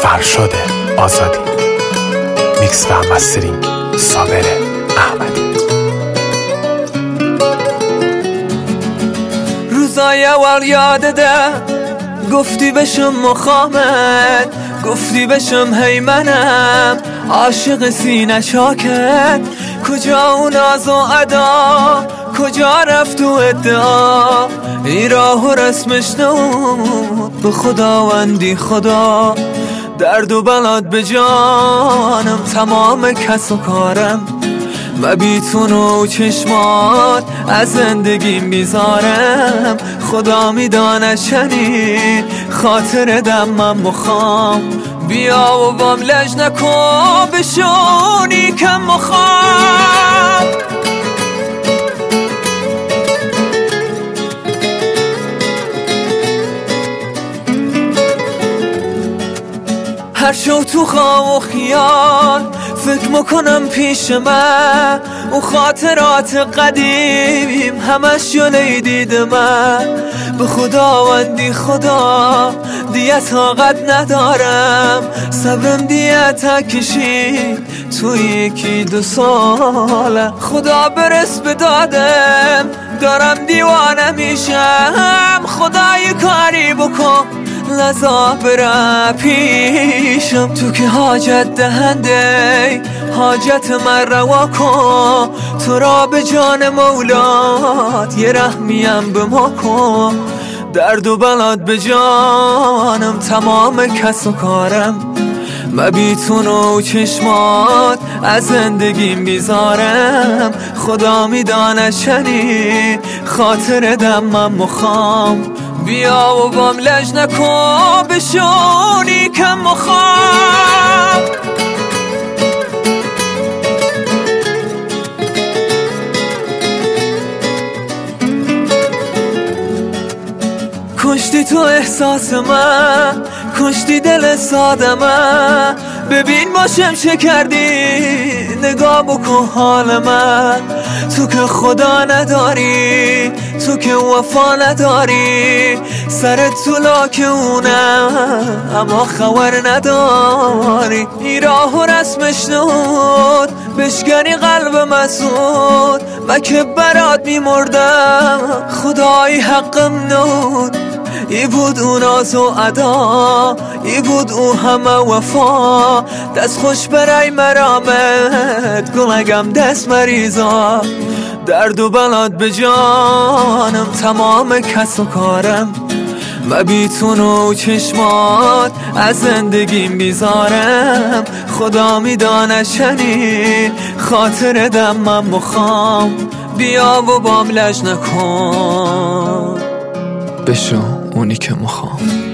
فرشاد آزادی، میکس و مسترینگ صابر احمدی. روزای اول یادده گفتی بشم مخامت، گفتی بشم هی منم عاشق سینه شاکت. کجا اون ناز و ادا، کجا رفت و ادعا، این راه و رسمش نمود به خداوندی خدا. درد و بلاد به جانم، تمام کس و کارم، و بیتون و چشمات از زندگیم بیزارم. خدا میدانه شنی خاطر دم من مخوام، بیا و بام لج نکن بشونی کم مخوام. هر شو تو خواب و خیال فکر میکنم پیش من، اون خاطرات قدیم همش جلوی دید من. به خداوندی خدا دیگه طاقت ندارم، صبرم دیگه تکشی توی یکی دو ساله. خدا برس به دادم، دارم دیوانه میشم، خدای کاری بکن لذا برم پیشم. تو که حاجت دهنده حاجت من روا کن، تو را به جان مولات یه رحمیم به ما کن. درد و بلاد به جانم، تمام کس و کارم، و بیتون و چشمات از زندگیم بیزارم. خدا میدانه شنی خاطر دم من مخوام، بیا و بام لج نکن بشونی کم مخوام. کشتی تو احساس من، کشتی دل ساده من، ببین باشم چه کردی، نگاه بکن حال من. تو که خدا نداری، تو که وفا نداری، سرت تو لاک اونم اما خبر نداری. این راه و رسمش نود بشکنی قلب مسعود، و که برات میمردم خدای حقم نود. ای بود اون ناز و ادا، ای بود اون همه وفا، دست خوش برای مرامت گلگم دست مریضا. درد و بلاد به جانم، تمام کس و کارم، و بیتون و چشمات از زندگیم بیزارم. خدا میدانه شنی خاطر دم من مخوام، بیا و بام لج نکن بشو اونی که مخوام.